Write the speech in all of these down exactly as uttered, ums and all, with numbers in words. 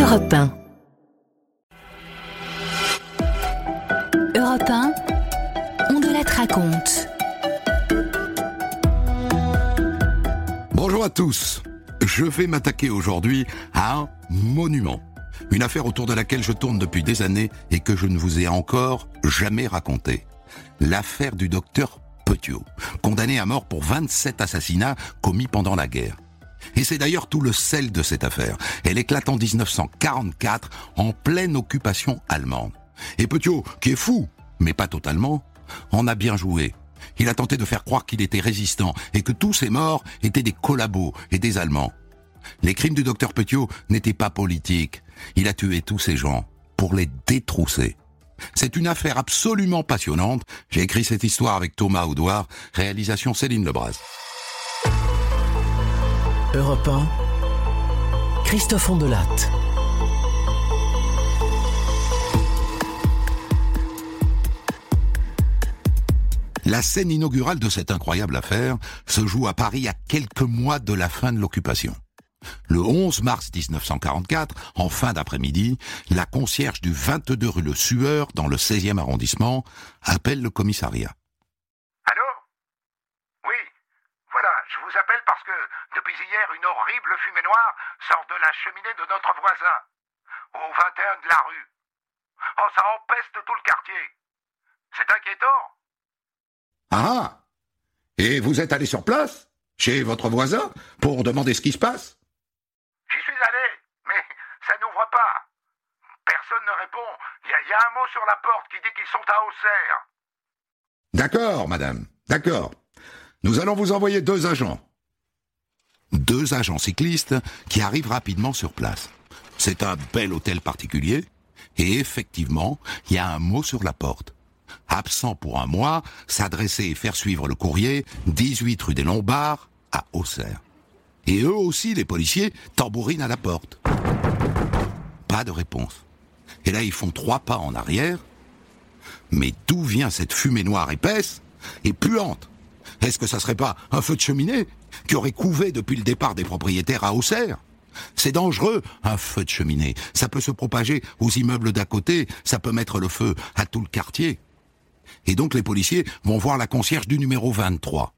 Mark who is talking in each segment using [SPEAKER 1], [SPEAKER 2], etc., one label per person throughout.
[SPEAKER 1] Europe un. Europe un, on de la raconte.
[SPEAKER 2] Bonjour à tous. Je vais m'attaquer aujourd'hui à un monument. Une affaire autour de laquelle je tourne depuis des années et que je ne vous ai encore jamais racontée. L'affaire du docteur Petiot, condamné à mort pour vingt-sept assassinats commis pendant la guerre. Et c'est d'ailleurs tout le sel de cette affaire. Elle éclate en dix-neuf cent quarante-quatre, en pleine occupation allemande. Et Petiot, qui est fou, mais pas totalement, en a bien joué. Il a tenté de faire croire qu'il était résistant et que tous ces morts étaient des collabos et des Allemands. Les crimes du docteur Petiot n'étaient pas politiques. Il a tué tous ces gens pour les détrousser. C'est une affaire absolument passionnante. J'ai écrit cette histoire avec Thomas Audouard, réalisation Céline Lebras.
[SPEAKER 3] Europe un, Christophe Ondelatte.
[SPEAKER 2] La scène inaugurale de cette incroyable affaire se joue à Paris à quelques mois de la fin de l'occupation. Le onze mars dix-neuf cent quarante-quatre, en fin d'après-midi, la concierge du vingt-deux rue Le Sueur, dans le seizième arrondissement, appelle le commissariat.
[SPEAKER 4] Allô ? Oui, voilà, je vous appelle parce que depuis hier, une horrible fumée noire sort de la cheminée de notre voisin, au vingt et un de la rue. Oh, ça empeste tout le quartier. C'est inquiétant.
[SPEAKER 2] Ah ! Et vous êtes allé sur place, chez votre voisin, pour demander ce qui se passe ?
[SPEAKER 4] J'y suis allé, mais ça n'ouvre pas. Personne ne répond. Il y, y a un mot sur la porte qui dit qu'ils sont à Auxerre.
[SPEAKER 2] D'accord, madame, d'accord. Nous allons vous envoyer deux agents. Deux agents cyclistes qui arrivent rapidement sur place. C'est un bel hôtel particulier, et effectivement, il y a un mot sur la porte. Absent pour un mois, s'adresser et faire suivre le courrier, dix-huit rue des Lombards, à Auxerre. Et eux aussi, les policiers, tambourinent à la porte. Pas de réponse. Et là, ils font trois pas en arrière. Mais d'où vient cette fumée noire épaisse et puante ? Est-ce que ça serait pas un feu de cheminée qui aurait couvé depuis le départ des propriétaires à Auxerre ? C'est dangereux, un feu de cheminée. Ça peut se propager aux immeubles d'à côté, ça peut mettre le feu à tout le quartier. Et donc les policiers vont voir la concierge du numéro vingt-trois.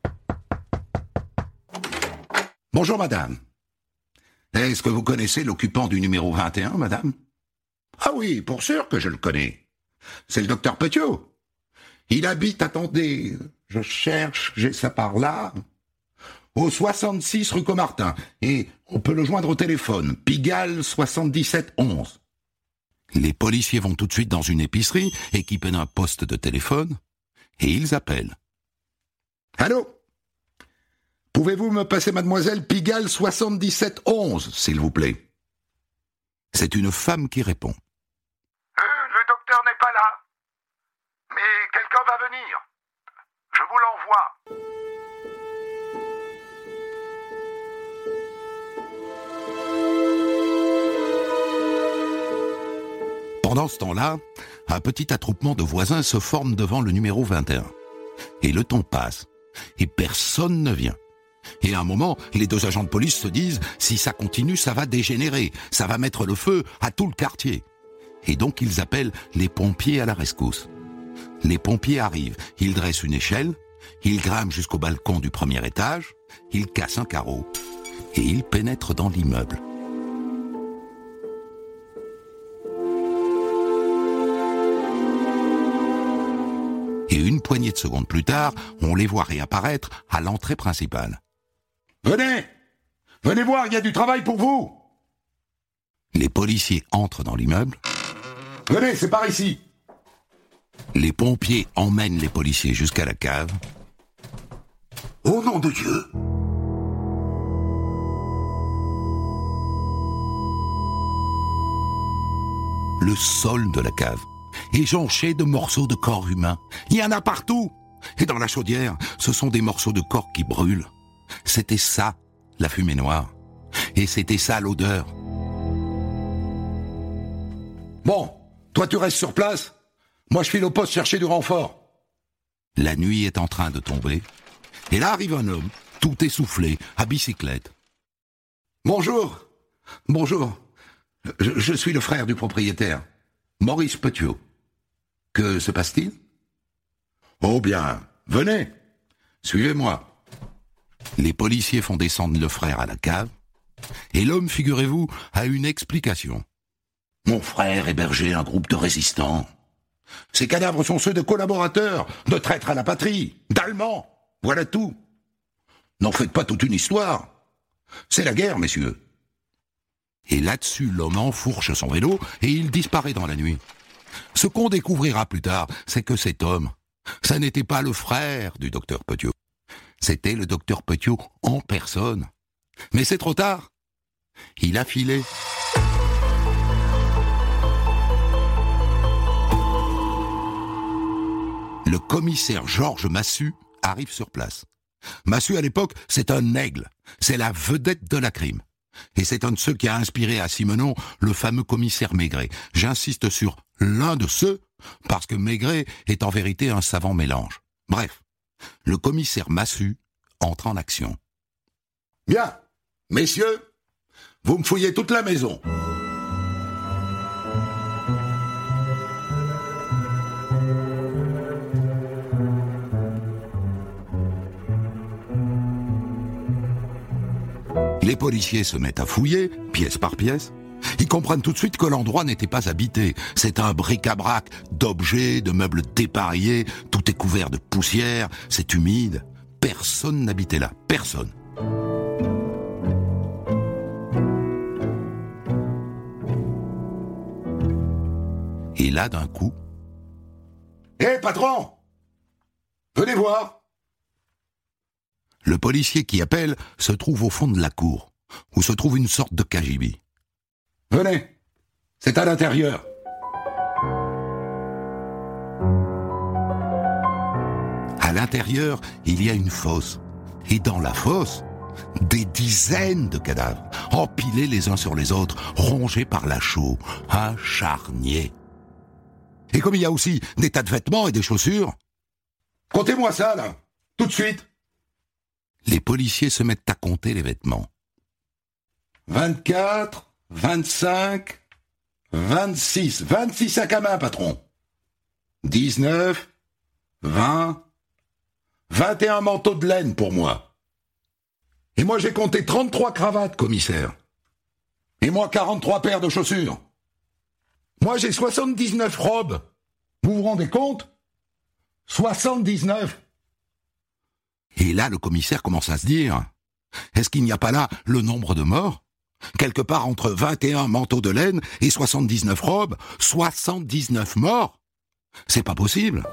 [SPEAKER 2] Bonjour madame. Est-ce que vous connaissez l'occupant du numéro vingt et un, madame ? Ah oui, pour sûr que je le connais. C'est le docteur Petiot. Il habite, attendez, je cherche, j'ai ça par là, au soixante-six rue Comartin. Et on peut le joindre au téléphone, Pigalle soixante-dix-sept onze. Les policiers vont tout de suite dans une épicerie, équipés d'un poste de téléphone, et ils appellent. Allô ? Pouvez-vous me passer mademoiselle Pigalle soixante-dix-sept onze, s'il vous plaît ? C'est une femme qui répond.
[SPEAKER 4] Euh, le docteur n'est pas là. Mais quelqu'un va venir. Je vous l'envoie.
[SPEAKER 2] Pendant ce temps-là, un petit attroupement de voisins se forme devant le numéro vingt et un. Et le temps passe, et personne ne vient. Et à un moment, les deux agents de police se disent « Si ça continue, ça va dégénérer, ça va mettre le feu à tout le quartier ». Et donc ils appellent les pompiers à la rescousse. Les pompiers arrivent, ils dressent une échelle, ils grimpent jusqu'au balcon du premier étage, ils cassent un carreau, et ils pénètrent dans l'immeuble. Et une poignée de secondes plus tard, on les voit réapparaître à l'entrée principale. « Venez ! Venez voir, il y a du travail pour vous !» Les policiers entrent dans l'immeuble. « Venez, c'est par ici !» Les pompiers emmènent les policiers jusqu'à la cave. « Au nom de Dieu !» Le sol de la cave est jonché de morceaux de corps humains. Il y en a partout. Et dans la chaudière, ce sont des morceaux de corps qui brûlent. C'était ça, la fumée noire. Et c'était ça, l'odeur. Bon, toi tu restes sur place. Moi je file au poste chercher du renfort. La nuit est en train de tomber. Et là arrive un homme, tout essoufflé, à bicyclette. Bonjour. Bonjour. je, je suis le frère du propriétaire, Maurice Petiot. Que se passe-t-il? Oh bien, venez, suivez-moi. Les policiers font descendre le frère à la cave, et l'homme, figurez-vous, a une explication. Mon frère hébergeait un groupe de résistants. Ces cadavres sont ceux de collaborateurs, de traîtres à la patrie, d'Allemands, voilà tout. N'en faites pas toute une histoire. C'est la guerre, messieurs. Et là-dessus, l'homme enfourche son vélo et il disparaît dans la nuit. Ce qu'on découvrira plus tard, c'est que cet homme, ça n'était pas le frère du docteur Petiot. C'était le docteur Petiot en personne. Mais c'est trop tard. Il a filé. Le commissaire Georges Massu arrive sur place. Massu, à l'époque, c'est un aigle. C'est la vedette de la crime. Et c'est un de ceux qui a inspiré à Simenon le fameux commissaire Maigret. J'insiste sur l'un de ceux, parce que Maigret est en vérité un savant mélange. Bref, le commissaire Massu entre en action. Bien, messieurs, vous me fouillez toute la maison. Les policiers se mettent à fouiller, pièce par pièce. Ils comprennent tout de suite que l'endroit n'était pas habité. C'est un bric-à-brac d'objets, de meubles dépareillés, tout est couvert de poussière, c'est humide. Personne n'habitait là, personne. Et là, d'un coup... Hé, hey, patron! Venez voir! Le policier qui appelle se trouve au fond de la cour, où se trouve une sorte de cagibi. Venez, c'est à l'intérieur. À l'intérieur, il y a une fosse. Et dans la fosse, des dizaines de cadavres, empilés les uns sur les autres, rongés par la chaux. Un charnier. Et comme il y a aussi des tas de vêtements et des chaussures... Comptez-moi ça, là, tout de suite. Les policiers se mettent à compter les vêtements. vingt-quatre, vingt-cinq, vingt-six. vingt-six sacs à main, patron. dix-neuf, vingt, vingt et un manteaux de laine pour moi. Et moi, j'ai compté trente-trois cravates, commissaire. Et moi, quarante-trois paires de chaussures. Moi, j'ai soixante-dix-neuf robes. Vous vous rendez compte? soixante-dix-neuf. Et là, le commissaire commence à se dire, est-ce qu'il n'y a pas là le nombre de morts? Quelque part entre vingt et un manteaux de laine et soixante-dix-neuf robes, soixante-dix-neuf morts? C'est pas possible.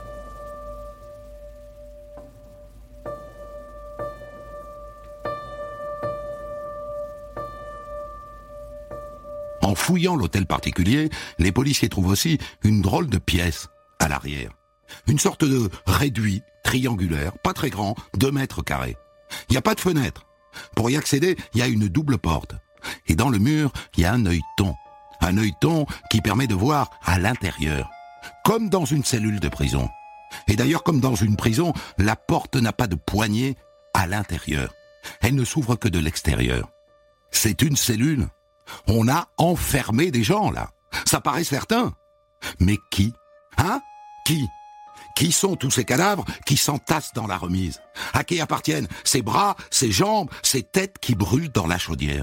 [SPEAKER 2] En fouillant l'hôtel particulier, les policiers trouvent aussi une drôle de pièce à l'arrière. Une sorte de réduit triangulaire, pas très grand, deux mètres carrés. Il n'y a pas de fenêtre. Pour y accéder, il y a une double porte. Et dans le mur, il y a un œilleton. Un œilleton qui permet de voir à l'intérieur. Comme dans une cellule de prison. Et d'ailleurs, comme dans une prison, la porte n'a pas de poignée à l'intérieur. Elle ne s'ouvre que de l'extérieur. C'est une cellule. On a enfermé des gens, là. Ça paraît certain. Mais qui? Hein? Qui? Qui sont tous ces cadavres qui s'entassent dans la remise? À qui appartiennent ces bras, ces jambes, ces têtes qui brûlent dans la chaudière?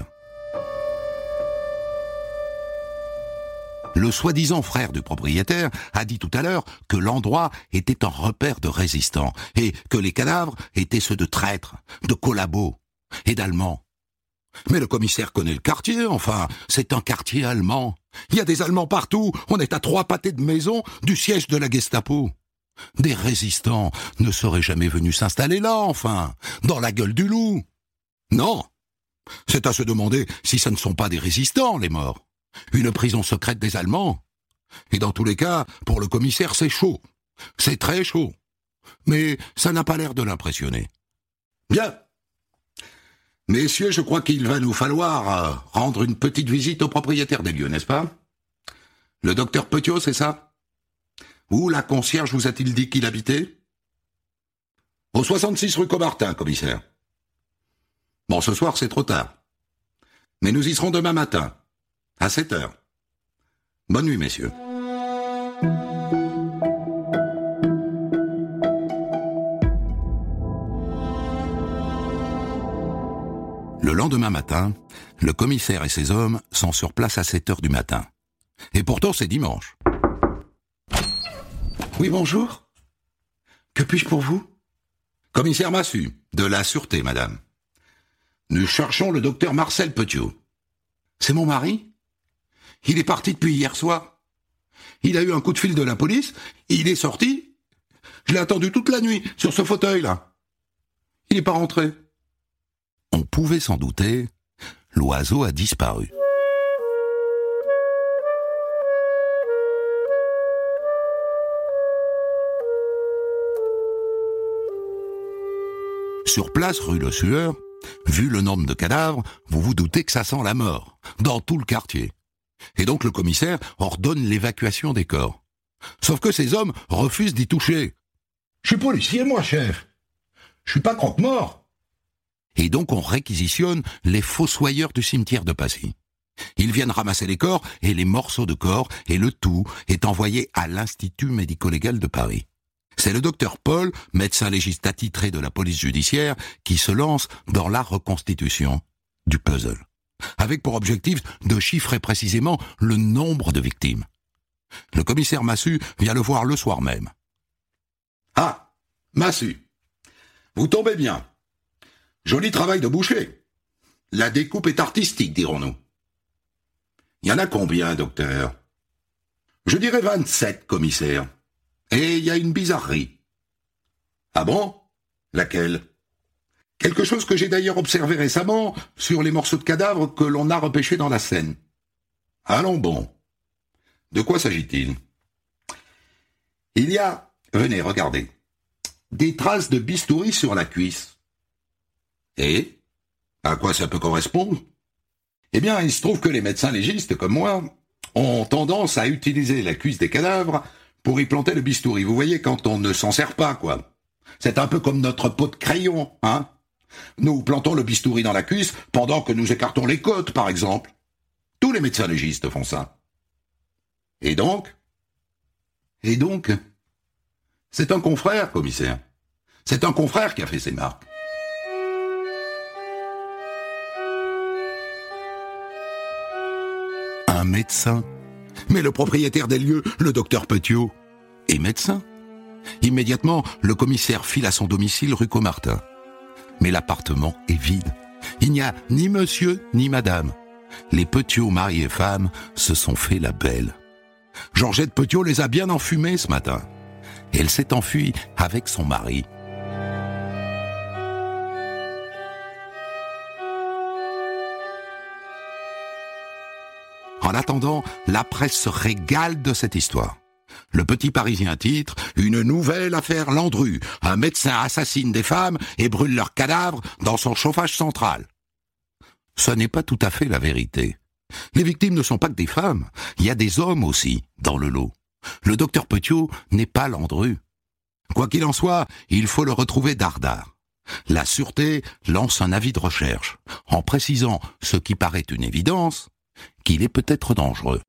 [SPEAKER 2] Le soi-disant frère du propriétaire a dit tout à l'heure que l'endroit était un repère de résistants et que les cadavres étaient ceux de traîtres, de collabos et d'Allemands. Mais le commissaire connaît le quartier, enfin, c'est un quartier allemand. Il y a des Allemands partout, on est à trois pâtés de maison du siège de la Gestapo. Des résistants ne seraient jamais venus s'installer là, enfin, dans la gueule du loup. Non, c'est à se demander si ce ne sont pas des résistants, les morts. Une prison secrète des Allemands. Et dans tous les cas, pour le commissaire, c'est chaud. C'est très chaud. Mais ça n'a pas l'air de l'impressionner. Bien. Messieurs, je crois qu'il va nous falloir euh, rendre une petite visite au propriétaire des lieux, n'est-ce pas? Le docteur Petiot, c'est ça? Où la concierge vous a-t-il dit qu'il habitait? Au soixante-six rue Comartin, commissaire. Bon, ce soir, c'est trop tard. Mais nous y serons demain matin. À sept heures. Bonne nuit, messieurs. Le lendemain matin, le commissaire et ses hommes sont sur place à sept heures du matin. Et pourtant, c'est dimanche. Oui, bonjour. Que puis-je pour vous? Commissaire Massu, de la Sûreté, madame. Nous cherchons le docteur Marcel Petiot. C'est mon mari? Il est parti depuis hier soir. Il a eu un coup de fil de la police, il est sorti. Je l'ai attendu toute la nuit, sur ce fauteuil-là. Il n'est pas rentré. On pouvait s'en douter, l'oiseau a disparu. Sur place, rue Le Sueur, vu le nombre de cadavres, vous vous doutez que ça sent la mort, dans tout le quartier. Et donc le commissaire ordonne l'évacuation des corps. Sauf que ces hommes refusent d'y toucher. « Je suis policier, moi, chef. Je suis pas croque-mort. » Et donc on réquisitionne les fossoyeurs du cimetière de Passy. Ils viennent ramasser les corps et les morceaux de corps, et le tout est envoyé à l'Institut médico-légal de Paris. C'est le docteur Paul, médecin légiste attitré de la police judiciaire, qui se lance dans la reconstitution du puzzle, avec pour objectif de chiffrer précisément le nombre de victimes. Le commissaire Massu vient le voir le soir même. « Ah, Massu, vous tombez bien. Joli travail de boucher. La découpe est artistique, dirons-nous. Il y en a combien, docteur? Je dirais vingt-sept, commissaire. Et il y a une bizarrerie. Ah bon? Laquelle? Quelque chose que j'ai d'ailleurs observé récemment sur les morceaux de cadavres que l'on a repêchés dans la Seine. Allons bon. De quoi s'agit-il? Il y a, venez, regardez, des traces de bistouri sur la cuisse. Et à quoi ça peut correspondre? Eh bien, il se trouve que les médecins légistes, comme moi, ont tendance à utiliser la cuisse des cadavres pour y planter le bistouri. Vous voyez, quand on ne s'en sert pas, quoi. C'est un peu comme notre pot de crayon, hein. Nous plantons le bistouri dans la cuisse pendant que nous écartons les côtes, par exemple. Tous les médecins légistes font ça. Et donc? Et donc? C'est un confrère, commissaire. C'est un confrère qui a fait ces marques. Un médecin? Mais le propriétaire des lieux, le docteur Petiot, est médecin. Immédiatement, le commissaire file à son domicile rue Caumartin. Mais l'appartement est vide. Il n'y a ni monsieur ni madame. Les Petiot, mari et femme, se sont fait la belle. Georgette Petiot les a bien enfumés ce matin. Et elle s'est enfuie avec son mari. En attendant, la presse se régale de cette histoire. Le Petit Parisien titre « Une nouvelle affaire Landru. Un médecin assassine des femmes et brûle leurs cadavres dans son chauffage central. » Ce n'est pas tout à fait la vérité. Les victimes ne sont pas que des femmes. Il y a des hommes aussi dans le lot. Le docteur Petiot n'est pas Landru. Quoi qu'il en soit, il faut le retrouver dardard. La Sûreté lance un avis de recherche, en précisant ce qui paraît une évidence, qu'il est peut-être dangereux.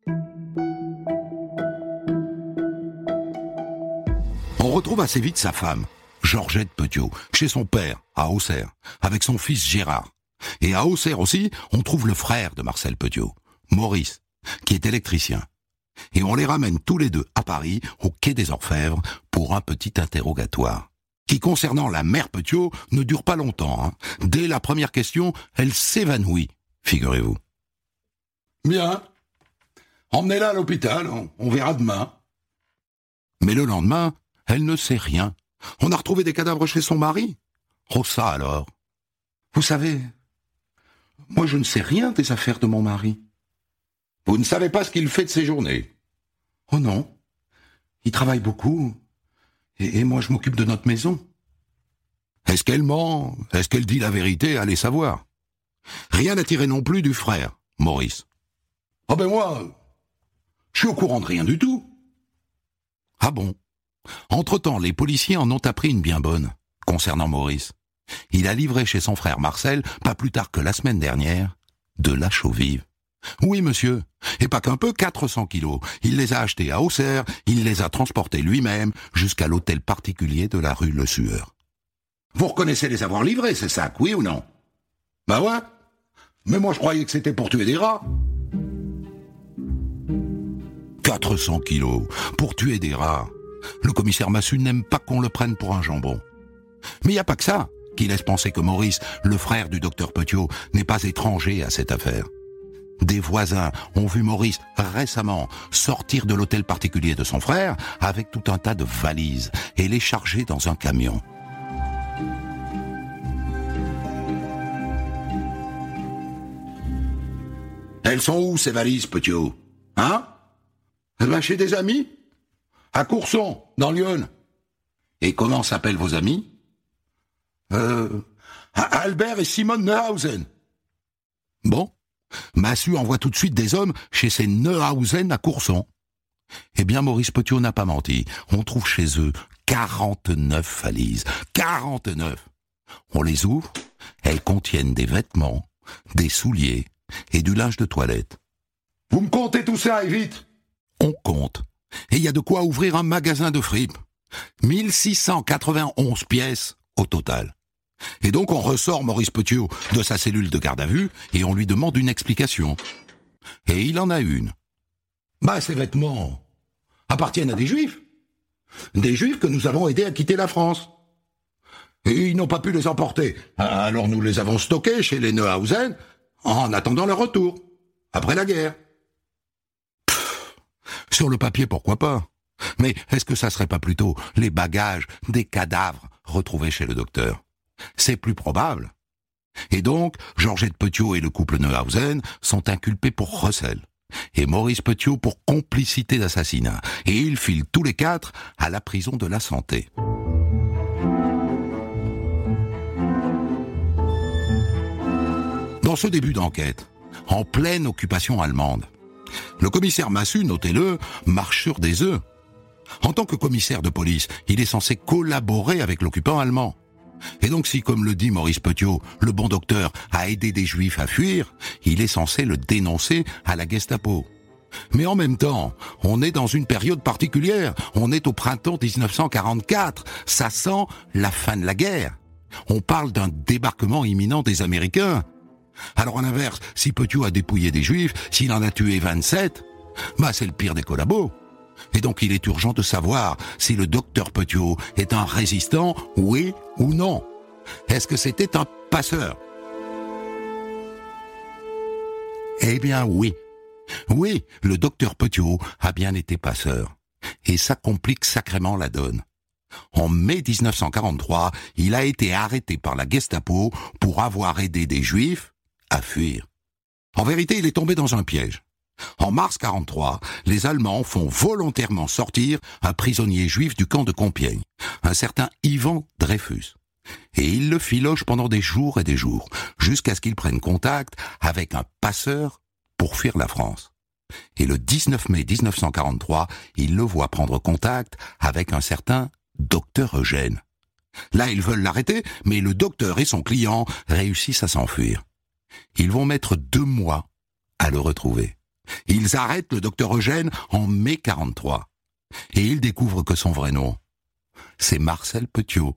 [SPEAKER 2] On retrouve assez vite sa femme, Georgette Petiot, chez son père, à Auxerre, avec son fils Gérard. Et à Auxerre aussi, on trouve le frère de Marcel Petiot, Maurice, qui est électricien. Et on les ramène tous les deux à Paris, au quai des Orfèvres, pour un petit interrogatoire, qui, concernant la mère Petiot, ne dure pas longtemps. Hein. Dès la première question, elle s'évanouit, figurez-vous. Bien. Emmenez-la à l'hôpital, on, on verra demain. Mais le lendemain, elle ne sait rien. On a retrouvé des cadavres chez son mari. Oh ça alors. Vous savez, moi je ne sais rien des affaires de mon mari. Vous ne savez pas ce qu'il fait de ses journées? Oh non. Il travaille beaucoup. Et, et moi je m'occupe de notre maison. Est-ce qu'elle ment? Est-ce qu'elle dit la vérité? Allez savoir. Rien à tirer non plus du frère, Maurice. Ah ben moi, je suis au courant de rien du tout. Ah bon? Entre-temps, les policiers en ont appris une bien bonne, concernant Maurice. Il a livré chez son frère Marcel, pas plus tard que la semaine dernière, de la chaux vive. Oui, monsieur. Et pas qu'un peu, quatre cents kilos. Il les a achetés à Auxerre, il les a transportés lui-même jusqu'à l'hôtel particulier de la rue Le Sueur. Vous reconnaissez les avoir livrés, ces sacs, oui ou non? Bah ouais. Mais moi je croyais que c'était pour tuer des rats. quatre cents kilos pour tuer des rats. Le commissaire Massu n'aime pas qu'on le prenne pour un jambon. Mais il n'y a pas que ça qui laisse penser que Maurice, le frère du docteur Petiot, n'est pas étranger à cette affaire. Des voisins ont vu Maurice récemment sortir de l'hôtel particulier de son frère avec tout un tas de valises et les charger dans un camion. Elles sont où ces valises, Petiot? Hein? Eh ben chez des amis? À Courson, dans Lyon. Et comment s'appellent vos amis? Euh... Albert et Simone Neuhausen. Bon, Massu envoie tout de suite des hommes chez ces Neuhausen à Courson. Eh bien, Maurice Petiot n'a pas menti. On trouve chez eux quarante-neuf valises. quarante-neuf. On les ouvre, elles contiennent des vêtements, des souliers et du linge de toilette. Vous me comptez tout ça, et vite? On compte. Et il y a de quoi ouvrir un magasin de fripes. mille six cent quatre-vingt-onze pièces au total. Et donc on ressort Maurice Petiot de sa cellule de garde à vue et on lui demande une explication. Et il en a une. Bah, ces vêtements appartiennent à des juifs. Des juifs que nous avons aidés à quitter la France. Et ils n'ont pas pu les emporter. Alors nous les avons stockés chez les Neuhausen en attendant leur retour, après la guerre. Pff, sur le papier, pourquoi pas? Mais est-ce que ça serait pas plutôt les bagages des cadavres retrouvés chez le docteur? C'est plus probable. Et donc, Georgette Petiot et le couple Neuhausen sont inculpés pour recel. Et Maurice Petiot pour complicité d'assassinat. Et ils filent tous les quatre à la prison de la Santé. Dans ce début d'enquête, en pleine occupation allemande, le commissaire Massu, notez-le, marche sur des œufs. En tant que commissaire de police, il est censé collaborer avec l'occupant allemand. Et donc si, comme le dit Maurice Petiot, le bon docteur a aidé des juifs à fuir, il est censé le dénoncer à la Gestapo. Mais en même temps, on est dans une période particulière. On est au printemps dix-neuf cent quarante-quatre. Ça sent la fin de la guerre. On parle d'un débarquement imminent des Américains. Alors à l'inverse, si Petiot a dépouillé des juifs, s'il en a tué vingt-sept, bah c'est le pire des collabos. Et donc il est urgent de savoir si le docteur Petiot est un résistant, oui ou non. Est-ce que c'était un passeur? Eh bien oui. Oui, le docteur Petiot a bien été passeur. Et ça complique sacrément la donne. En mai dix-neuf cent quarante-trois, il a été arrêté par la Gestapo pour avoir aidé des juifs à fuir. En vérité, il est tombé dans un piège. En mars quarante-trois, les Allemands font volontairement sortir un prisonnier juif du camp de Compiègne, un certain Ivan Dreyfus. Et ils le filogent pendant des jours et des jours, jusqu'à ce qu'il prenne contact avec un passeur pour fuir la France. Et le dix-neuf mai dix-neuf cent quarante-trois, il le voit prendre contact avec un certain docteur Eugène. Là, ils veulent l'arrêter, mais le docteur et son client réussissent à s'enfuir. Ils vont mettre deux mois à le retrouver. Ils arrêtent le docteur Eugène en mai quarante-trois. Et ils découvrent que son vrai nom, c'est Marcel Petiot.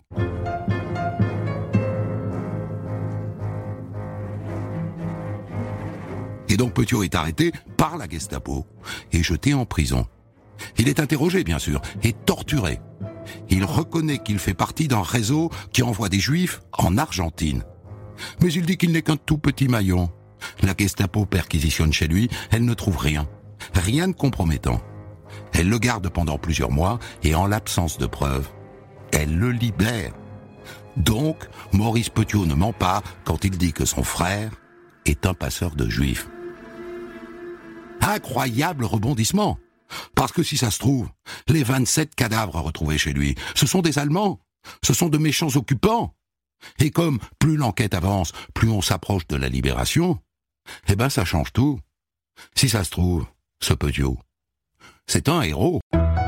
[SPEAKER 2] Et donc Petiot est arrêté par la Gestapo et jeté en prison. Il est interrogé, bien sûr, et torturé. Il reconnaît qu'il fait partie d'un réseau qui envoie des juifs en Argentine. Mais il dit qu'il n'est qu'un tout petit maillon. La Gestapo perquisitionne chez lui, elle ne trouve rien. Rien de compromettant. Elle le garde pendant plusieurs mois et en l'absence de preuves, elle le libère. Donc, Maurice Petiot ne ment pas quand il dit que son frère est un passeur de juifs. Incroyable rebondissement! Parce que si ça se trouve, les vingt-sept cadavres retrouvés chez lui, ce sont des Allemands, ce sont de méchants occupants. Et comme plus l'enquête avance, plus on s'approche de la libération, eh ben ça change tout. Si ça se trouve, ce Petiot, c'est un héros.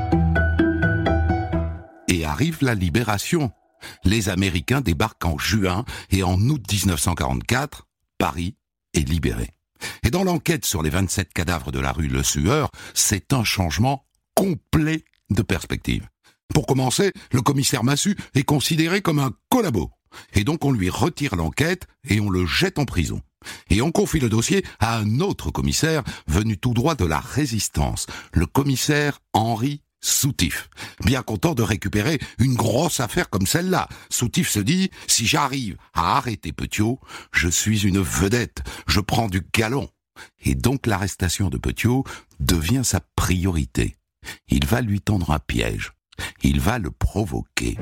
[SPEAKER 2] Et arrive la libération. Les Américains débarquent en juin et en août dix-neuf cent quarante-quatre, Paris est libéré. Et dans l'enquête sur les vingt-sept cadavres de la rue Le Sueur, c'est un changement complet de perspective. Pour commencer, le commissaire Massu est considéré comme un collabo. Et donc on lui retire l'enquête et on le jette en prison. Et on confie le dossier à un autre commissaire venu tout droit de la Résistance, le commissaire Henri Soutif. Bien content de récupérer une grosse affaire comme celle-là, Soutif se dit « Si j'arrive à arrêter Petiot, je suis une vedette, je prends du galon ». Et donc l'arrestation de Petiot devient sa priorité. Il va lui tendre un piège. Il va le provoquer.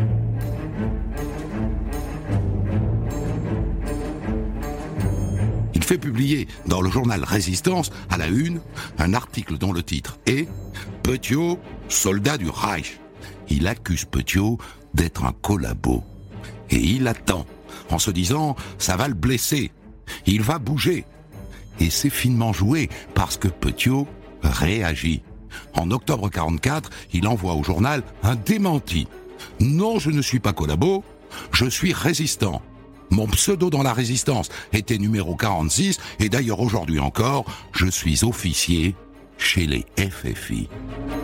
[SPEAKER 2] Il fait publier dans le journal Résistance, à la une, un article dont le titre est « Petiot, soldat du Reich ». Il accuse Petiot d'être un collabo. Et il attend, en se disant « ça va le blesser, il va bouger ». Et c'est finement joué parce que Petiot réagit. En octobre quarante-quatre, il envoie au journal un démenti. « Non, je ne suis pas collabo, je suis résistant. Mon pseudo dans la Résistance était numéro quarante-six et d'ailleurs aujourd'hui encore, je suis officier chez les F F I. »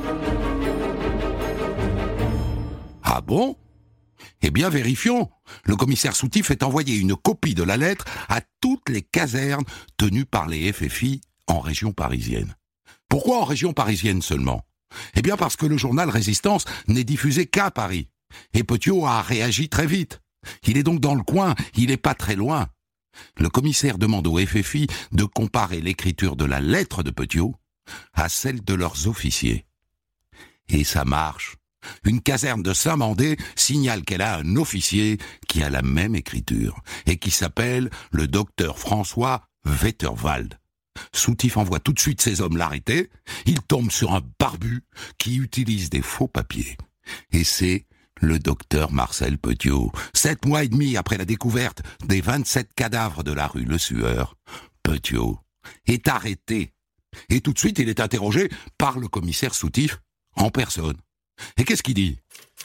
[SPEAKER 2] Ah bon ? Eh bien vérifions. Le commissaire Soutif est envoyé une copie de la lettre à toutes les casernes tenues par les F F I en région parisienne. Pourquoi en région parisienne seulement ? Eh bien parce que le journal Résistance n'est diffusé qu'à Paris. Et Petiot a réagi très vite. Il est donc dans le coin, il n'est pas très loin. Le commissaire demande au F F I de comparer l'écriture de la lettre de Petiot à celle de leurs officiers. Et ça marche. Une caserne de Saint-Mandé signale qu'elle a un officier qui a la même écriture et qui s'appelle le docteur François Wetterwald. Soutif envoie tout de suite ses hommes l'arrêter. Il tombe sur un barbu qui utilise des faux papiers. Et c'est le docteur Marcel Petiot. Sept mois et demi après la découverte des vingt-sept cadavres de la rue Le Sueur, Petiot est arrêté. Et tout de suite, il est interrogé par le commissaire Soutif en personne. Et qu'est-ce qu'il dit ?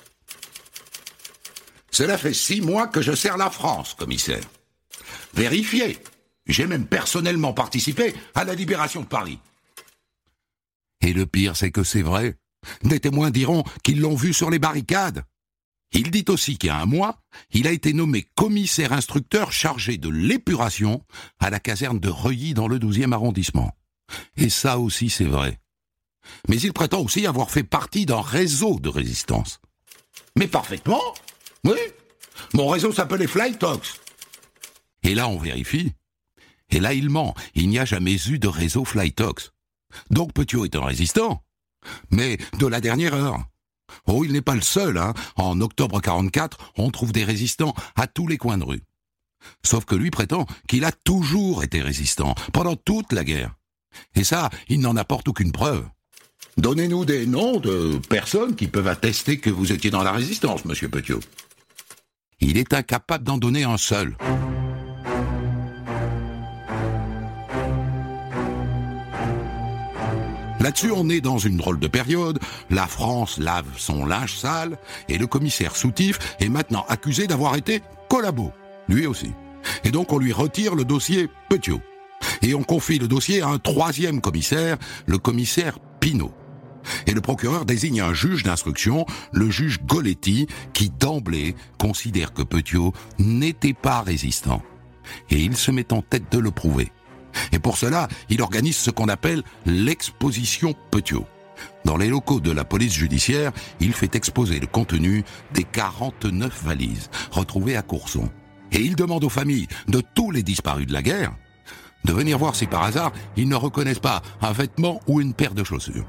[SPEAKER 2] « Cela fait six mois que je sers la France, commissaire. Vérifiez. J'ai même personnellement participé à la libération de Paris. » Et le pire, c'est que c'est vrai. Des témoins diront qu'ils l'ont vu sur les barricades. Il dit aussi qu'il y a un mois, il a été nommé commissaire instructeur chargé de l'épuration à la caserne de Reuilly dans le douzième arrondissement. Et ça aussi, c'est vrai. Mais il prétend aussi avoir fait partie d'un réseau de résistance. Mais parfaitement, oui. Mon réseau s'appelle les Flytox. Et là, on vérifie. Et là, il ment. Il n'y a jamais eu de réseau Flytox. Donc Petiot est un résistant. Mais de la dernière heure. Oh, il n'est pas le seul, hein. En octobre quarante-quatre, on trouve des résistants à tous les coins de rue. Sauf que lui prétend qu'il a toujours été résistant, pendant toute la guerre. Et ça, il n'en apporte aucune preuve. Donnez-nous des noms de personnes qui peuvent attester que vous étiez dans la résistance, monsieur Petiot. Il est incapable d'en donner un seul. Là-dessus, on est dans une drôle de période. La France lave son linge sale et le commissaire Soutif est maintenant accusé d'avoir été collabo, lui aussi. Et donc on lui retire le dossier Petiot. Et on confie le dossier à un troisième commissaire, le commissaire Pinault. Et le procureur désigne un juge d'instruction, le juge Goletti, qui d'emblée considère que Petiot n'était pas résistant. Et il se met en tête de le prouver. Et pour cela, il organise ce qu'on appelle l'exposition Petiot. Dans les locaux de la police judiciaire, il fait exposer le contenu des quarante-neuf valises retrouvées à Courson. Et il demande aux familles de tous les disparus de la guerre de venir voir si par hasard ils ne reconnaissent pas un vêtement ou une paire de chaussures.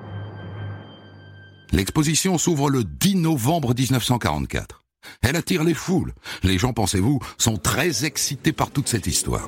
[SPEAKER 2] L'exposition s'ouvre le dix novembre dix-neuf cent quarante-quatre. Elle attire les foules. Les gens, pensez-vous, sont très excités par toute cette histoire.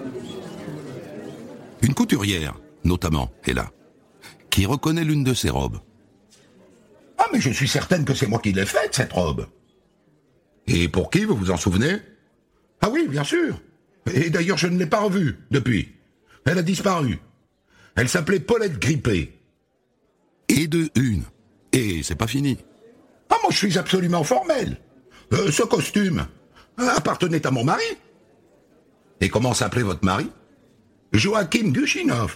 [SPEAKER 2] Une couturière, notamment, est là, qui reconnaît l'une de ses robes. « Ah, mais je suis certaine que c'est moi qui l'ai faite, cette robe. »« Et pour qui, vous vous en souvenez ?»« Ah oui, bien sûr. Et d'ailleurs, je ne l'ai pas revue depuis. Elle a disparu. Elle s'appelait Paulette Grippé. » Et de une. Et c'est pas fini. « Ah, moi, je suis absolument formel. Euh, ce costume appartenait à mon mari. »« Et comment s'appelait votre mari ?»« Joachim Guchinov.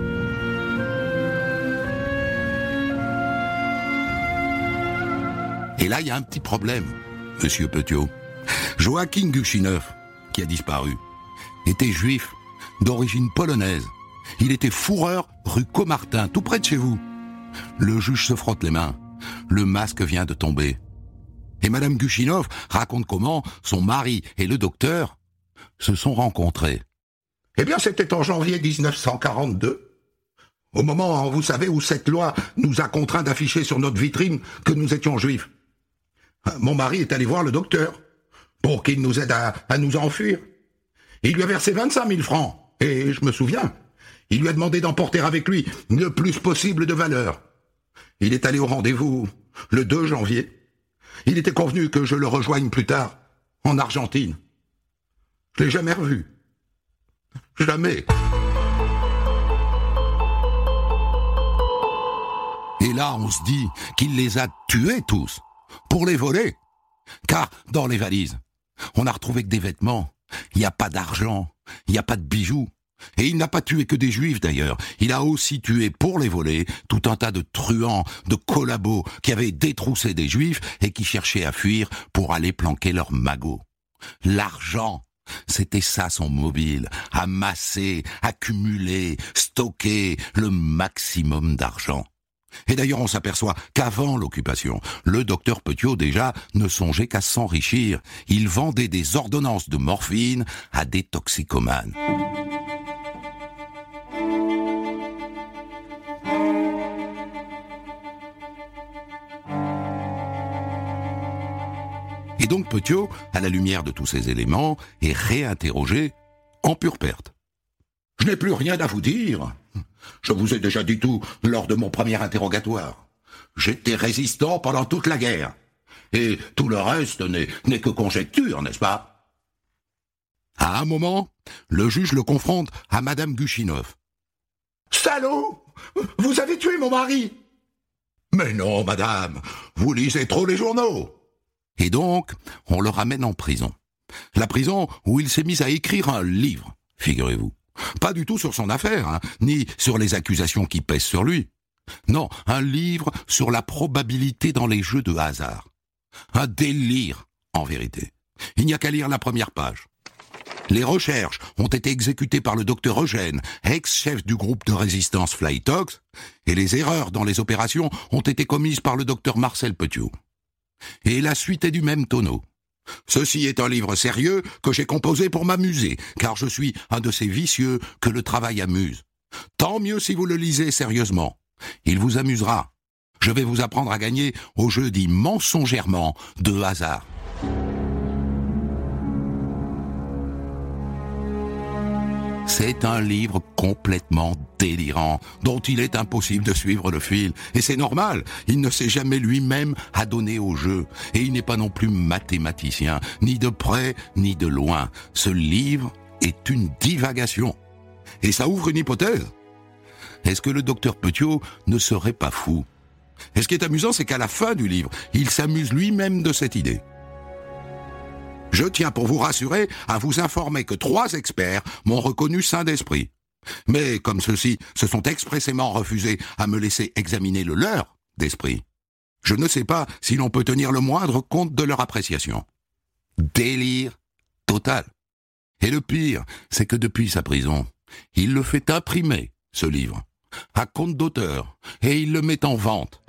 [SPEAKER 2] Et là, il y a un petit problème, monsieur Petiot. Joachim Guchinov, qui a disparu, était juif, d'origine polonaise. Il était fourreur rue Comartin, tout près de chez vous. Le juge se frotte les mains. Le masque vient de tomber. Et madame Guchinov raconte comment son mari et le docteur se sont rencontrés. Eh bien, c'était en janvier dix-neuf cent quarante-deux. Au moment, vous savez, où cette loi nous a contraints d'afficher sur notre vitrine que nous étions juifs. Mon mari est allé voir le docteur pour qu'il nous aide à, à nous enfuir. Il lui a versé vingt-cinq mille francs. Et je me souviens, il lui a demandé d'emporter avec lui le plus possible de valeur. Il est allé au rendez-vous le deux janvier. Il était convenu que je le rejoigne plus tard, en Argentine. Je l'ai jamais revu. Jamais. Et là, on se dit qu'il les a tués tous, pour les voler. Car dans les valises, on a retrouvé que des vêtements. Il n'y a pas d'argent, il n'y a pas de bijoux. Et il n'a pas tué que des juifs d'ailleurs. Il a aussi tué pour les voler tout un tas de truands, de collabos qui avaient détroussé des juifs et qui cherchaient à fuir pour aller planquer leurs magots. L'argent, c'était ça son mobile. Amasser, accumuler, stocker le maximum d'argent. Et d'ailleurs, on s'aperçoit qu'avant l'occupation, le docteur Petiot, déjà, ne songeait qu'à s'enrichir. Il vendait des ordonnances de morphine à des toxicomanes. Et donc Petiot, à la lumière de tous ces éléments, est réinterrogé en pure perte. « Je n'ai plus rien à vous dire. Je vous ai déjà dit tout lors de mon premier interrogatoire. J'étais résistant pendant toute la guerre. Et tout le reste n'est, n'est que conjecture, n'est-ce pas ?» À un moment, le juge le confronte à madame Guchinov. « Salaud! Vous avez tué mon mari !»« Mais non, madame, vous lisez trop les journaux !» Et donc, on le ramène en prison. La prison où il s'est mis à écrire un livre, figurez-vous. Pas du tout sur son affaire, hein, ni sur les accusations qui pèsent sur lui. Non, un livre sur la probabilité dans les jeux de hasard. Un délire, en vérité. Il n'y a qu'à lire la première page. Les recherches ont été exécutées par le docteur Eugène, ex-chef du groupe de résistance Flytox, et les erreurs dans les opérations ont été commises par le docteur Marcel Petiot. Et la suite est du même tonneau. Ceci est un livre sérieux que j'ai composé pour m'amuser, car je suis un de ces vicieux que le travail amuse. Tant mieux si vous le lisez sérieusement. Il vous amusera. Je vais vous apprendre à gagner au jeu dit mensongèrement de hasard. C'est un livre complètement délirant, dont il est impossible de suivre le fil. Et c'est normal, il ne s'est jamais lui-même adonné au jeu. Et il n'est pas non plus mathématicien, ni de près, ni de loin. Ce livre est une divagation. Et ça ouvre une hypothèse. Est-ce que le docteur Petiot ne serait pas fou ? Et ce qui est amusant, c'est qu'à la fin du livre, il s'amuse lui-même de cette idée. Je tiens pour vous rassurer à vous informer que trois experts m'ont reconnu sain d'esprit. Mais comme ceux-ci se sont expressément refusés à me laisser examiner le leur d'esprit, je ne sais pas si l'on peut tenir le moindre compte de leur appréciation. Délire total. Et le pire, c'est que depuis sa prison, il le fait imprimer, ce livre, à compte d'auteur, et il le met en vente.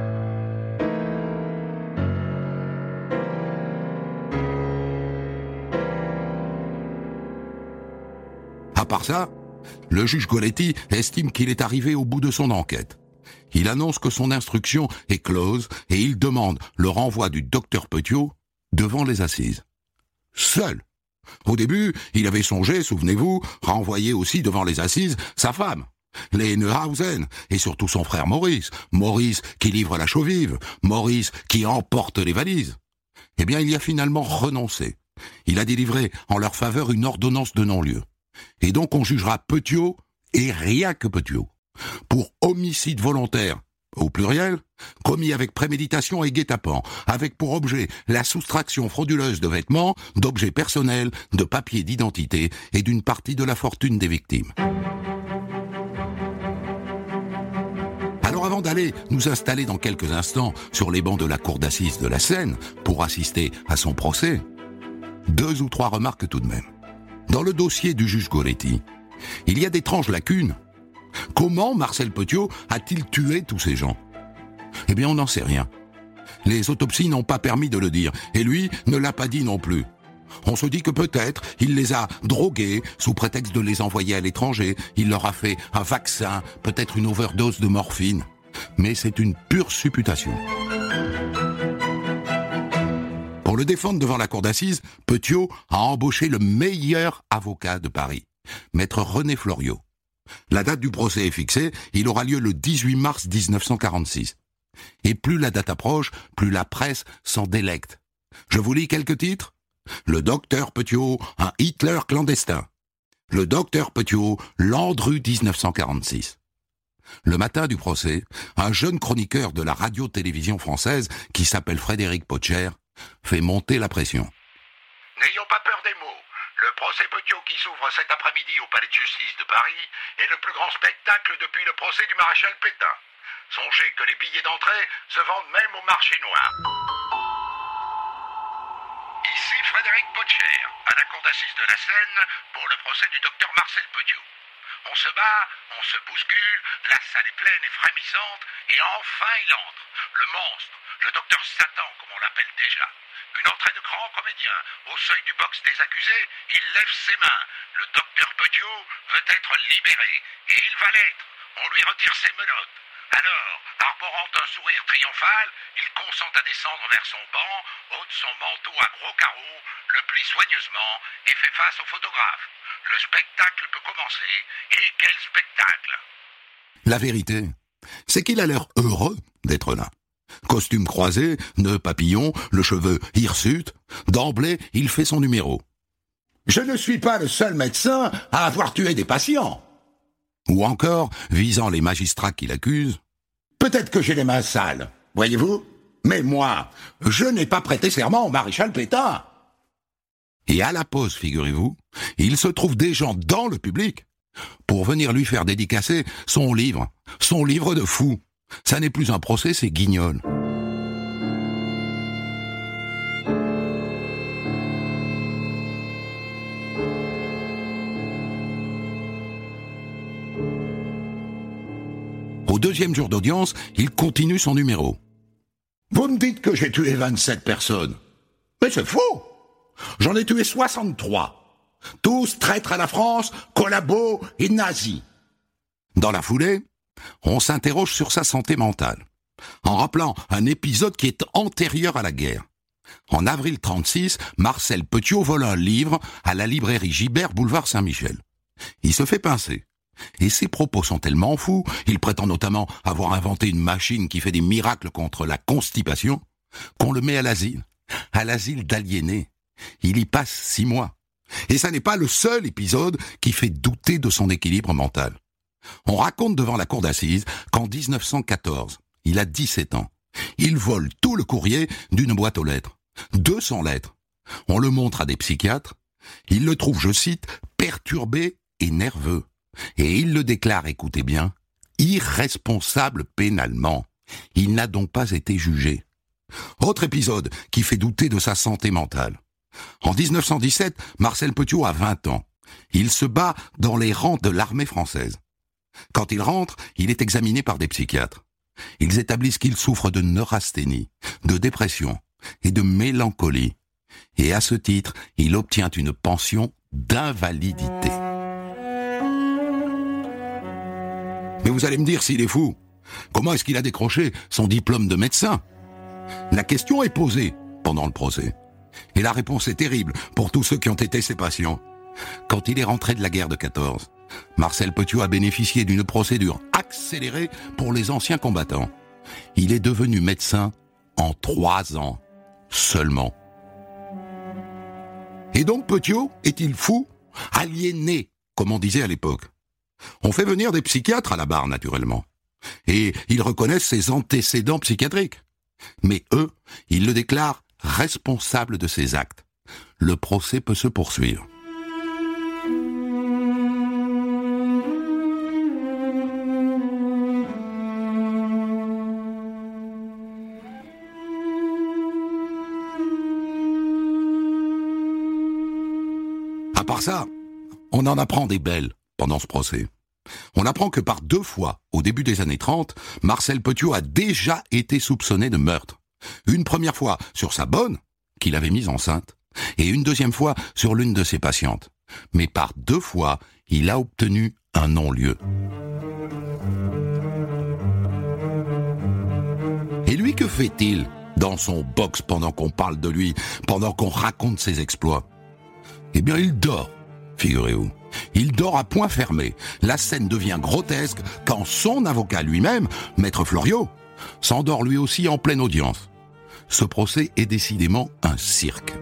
[SPEAKER 2] À part ça, le juge Goletti estime qu'il est arrivé au bout de son enquête. Il annonce que son instruction est close et il demande le renvoi du docteur Petiot devant les assises. Seul. Au début, il avait songé, souvenez-vous, renvoyer aussi devant les assises sa femme, les Neuhausen, et surtout son frère Maurice. Maurice qui livre la chaux-vive, Maurice qui emporte les valises. Eh bien, il y a finalement renoncé. Il a délivré en leur faveur une ordonnance de non-lieu. Et donc on jugera Petiot, et rien que Petiot, pour homicide volontaire au pluriel, commis avec préméditation et guet-apens, avec pour objet la soustraction frauduleuse de vêtements, d'objets personnels, de papiers d'identité et d'une partie de la fortune des victimes. Alors avant d'aller nous installer dans quelques instants sur les bancs de la cour d'assises de la Seine pour assister à son procès, deux ou trois remarques tout de même. Dans le dossier du juge Goretti, il y a d'étranges lacunes. Comment Marcel Petiot a-t-il tué tous ces gens ? Eh bien, on n'en sait rien. Les autopsies n'ont pas permis de le dire, et lui ne l'a pas dit non plus. On se dit que peut-être il les a drogués sous prétexte de les envoyer à l'étranger, il leur a fait un vaccin, peut-être une overdose de morphine. Mais c'est une pure supputation. Pour le défendre devant la cour d'assises, Petiot a embauché le meilleur avocat de Paris, maître René Floriot. La date du procès est fixée, il aura lieu le dix-huit mars dix-neuf cent quarante-six. Et plus la date approche, plus la presse s'en délecte. Je vous lis quelques titres. Le docteur Petiot, un Hitler clandestin. Le docteur Petiot, Landru dix-neuf cent quarante-six. Le matin du procès, un jeune chroniqueur de la radio-télévision française, qui s'appelle Frédéric Potcher, fait monter la pression.
[SPEAKER 4] N'ayons pas peur des mots. Le procès Petiot qui s'ouvre cet après-midi au Palais de Justice de Paris est le plus grand spectacle depuis le procès du maréchal Pétain. Songez que les billets d'entrée se vendent même au marché noir. Ici Frédéric Potcher, à la cour d'assises de la Seine, pour le procès du docteur Marcel Petiot. On se bat, on se bouscule, la salle est pleine et frémissante, et enfin il entre, le monstre, le docteur Satan comme on l'appelle déjà. Une entrée de grand comédien, au seuil du box des accusés, il lève ses mains. Le docteur Petiot veut être libéré, et il va l'être. On lui retire ses menottes. Alors, arborant un sourire triomphal, il consent à descendre vers son banc, ôte son manteau à gros carreaux, le plie soigneusement et fait face au photographe. Le spectacle peut commencer, et quel spectacle!
[SPEAKER 2] La vérité, c'est qu'il a l'air heureux d'être là. Costume croisé, nœud papillon, le cheveu hirsute, d'emblée, il fait son numéro.
[SPEAKER 5] Je ne suis pas le seul médecin à avoir tué des patients.
[SPEAKER 2] Ou encore, visant les magistrats qui l'accusent.
[SPEAKER 5] Peut-être que j'ai les mains sales, voyez-vous, mais moi, je n'ai pas prêté serment au maréchal Pétain.
[SPEAKER 2] Et à la pause, figurez-vous, il se trouve des gens dans le public pour venir lui faire dédicacer son livre, son livre de fou. Ça n'est plus un procès, c'est Guignol. Au deuxième jour d'audience, il continue son numéro.
[SPEAKER 5] Vous me dites que j'ai tué vingt-sept personnes. Mais c'est faux. J'en ai tué soixante-trois. Tous traîtres à la France, collabos et nazis.
[SPEAKER 2] Dans la foulée, on s'interroge sur sa santé mentale, en rappelant un épisode qui est antérieur à la guerre. En avril trente-six, Marcel Petiot vole un livre à la librairie Gibert, boulevard Saint-Michel. Il se fait pincer. Et ses propos sont tellement fous, il prétend notamment avoir inventé une machine qui fait des miracles contre la constipation, qu'on le met à l'asile, à l'asile d'aliénés. Il y passe six mois. Et ça n'est pas le seul épisode qui fait douter de son équilibre mental. On raconte devant la cour d'assises qu'en dix-neuf cent quatorze, il a dix-sept ans. Il vole tout le courrier d'une boîte aux lettres. deux cents lettres. On le montre à des psychiatres. Ils le trouvent, je cite, perturbé et nerveux. Et il le déclare, écoutez bien, irresponsable pénalement. Il n'a donc pas été jugé. Autre épisode qui fait douter de sa santé mentale. En dix-neuf cent dix-sept, Marcel Petiot a vingt ans. Il se bat dans les rangs de l'armée française. Quand il rentre, il est examiné par des psychiatres. Ils établissent qu'il souffre de neurasthénie, de dépression et de mélancolie. Et à ce titre, il obtient une pension d'invalidité. Mais vous allez me dire s'il est fou. Comment est-ce qu'il a décroché son diplôme de médecin ? La question est posée pendant le procès. Et la réponse est terrible pour tous ceux qui ont été ses patients. Quand il est rentré de la guerre de quatorze, Marcel Petiot a bénéficié d'une procédure accélérée pour les anciens combattants. Il est devenu médecin en trois ans seulement. Et donc Petiot est-il fou ? Aliéné, comme on disait à l'époque. On fait venir des psychiatres à la barre, naturellement. Et ils reconnaissent ses antécédents psychiatriques. Mais eux, ils le déclarent responsable de ses actes. Le procès peut se poursuivre. À part ça, on en apprend des belles pendant ce procès. On apprend que par deux fois, au début des années trente, Marcel Petiot a déjà été soupçonné de meurtre. Une première fois sur sa bonne, qu'il avait mise enceinte, et une deuxième fois sur l'une de ses patientes. Mais par deux fois, il a obtenu un non-lieu. Et lui, que fait-il dans son box pendant qu'on parle de lui, pendant qu'on raconte ses exploits ? Eh bien, il dort, figurez-vous. Il dort à point fermé. La scène devient grotesque quand son avocat lui-même, Maître Floriot, s'endort lui aussi en pleine audience. Ce procès est décidément un cirque.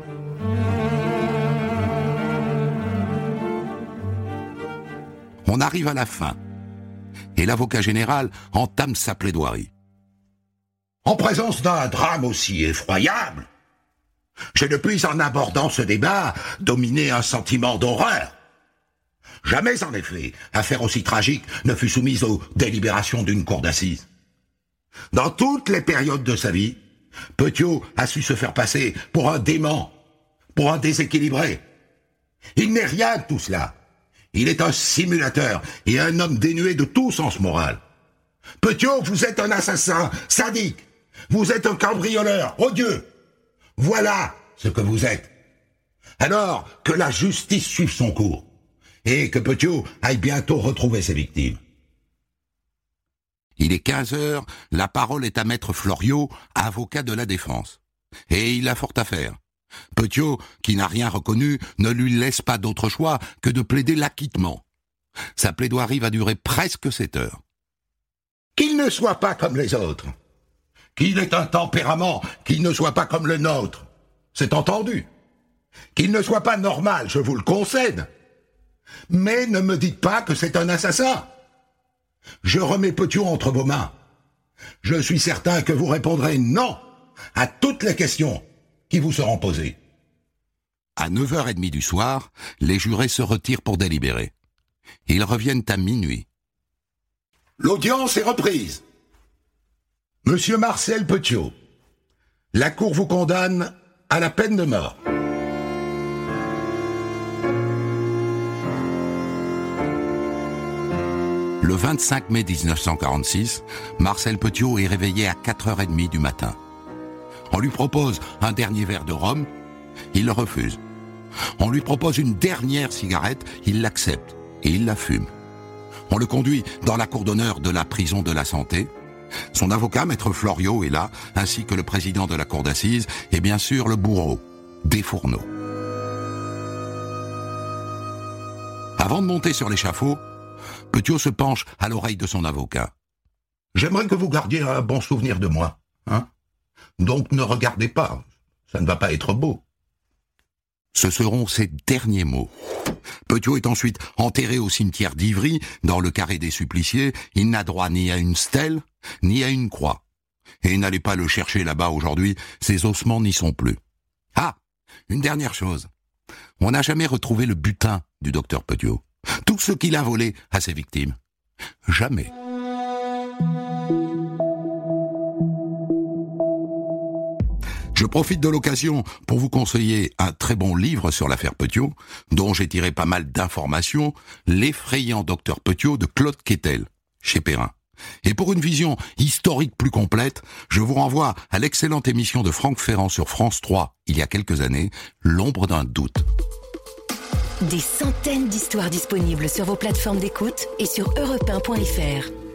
[SPEAKER 2] On arrive à la fin, et l'avocat général entame sa plaidoirie.
[SPEAKER 5] En présence d'un drame aussi effroyable, je ne puis, en abordant ce débat, dominer un sentiment d'horreur. Jamais, en effet, affaire aussi tragique ne fut soumise aux délibérations d'une cour d'assises. Dans toutes les périodes de sa vie, Petiot a su se faire passer pour un dément, pour un déséquilibré. Il n'est rien de tout cela. Il est un simulateur et un homme dénué de tout sens moral. Petiot, vous êtes un assassin sadique. Vous êtes un cambrioleur odieux. Voilà ce que vous êtes. Alors que la justice suive son cours et que Petiot aille bientôt retrouver ses victimes.
[SPEAKER 2] Il est quinze heures, la parole est à Maître Floriot, avocat de la défense. Et il a fort à faire. Petiot, qui n'a rien reconnu, ne lui laisse pas d'autre choix que de plaider l'acquittement. Sa plaidoirie va durer presque sept heures.
[SPEAKER 5] Qu'il ne soit pas comme les autres. Qu'il ait un tempérament qui ne soit pas comme le nôtre. C'est entendu. Qu'il ne soit pas normal, je vous le concède. Mais ne me dites pas que c'est un assassin. Je remets Petiot entre vos mains. Je suis certain que vous répondrez non à toutes les questions qui vous seront posées.
[SPEAKER 2] À neuf heures trente du soir, les jurés se retirent pour délibérer. Ils reviennent à minuit.
[SPEAKER 5] L'audience est reprise. Monsieur Marcel Petiot, la Cour vous condamne à la peine de mort.
[SPEAKER 2] Le vingt-cinq mai mille neuf cent quarante-six, Marcel Petiot est réveillé à quatre heures trente du matin. On lui propose un dernier verre de rhum, il le refuse. On lui propose une dernière cigarette, il l'accepte et il la fume. On le conduit dans la cour d'honneur de la prison de la Santé. Son avocat, Maître Floriot, est là, ainsi que le président de la cour d'assises et bien sûr le bourreau, Desfourneaux. Avant de monter sur l'échafaud, Petiot se penche à l'oreille de son avocat.
[SPEAKER 5] « J'aimerais que vous gardiez un bon souvenir de moi, hein ? Donc ne regardez pas, ça ne va pas être beau. »
[SPEAKER 2] Ce seront ses derniers mots. Petiot est ensuite enterré au cimetière d'Ivry, dans le carré des suppliciés. Il n'a droit ni à une stèle, ni à une croix. Et n'allez pas le chercher là-bas aujourd'hui, ses ossements n'y sont plus. Ah, une dernière chose. On n'a jamais retrouvé le butin du docteur Petiot. Tout ce qu'il a volé à ses victimes. Jamais. Je profite de l'occasion pour vous conseiller un très bon livre sur l'affaire Petiot, dont j'ai tiré pas mal d'informations, L'effrayant docteur Petiot de Claude Quetel, chez Perrin. Et pour une vision historique plus complète, je vous renvoie à l'excellente émission de Franck Ferrand sur France trois, il y a quelques années, L'ombre d'un doute.
[SPEAKER 1] Des centaines d'histoires disponibles sur vos plateformes d'écoute et sur europe un point f r.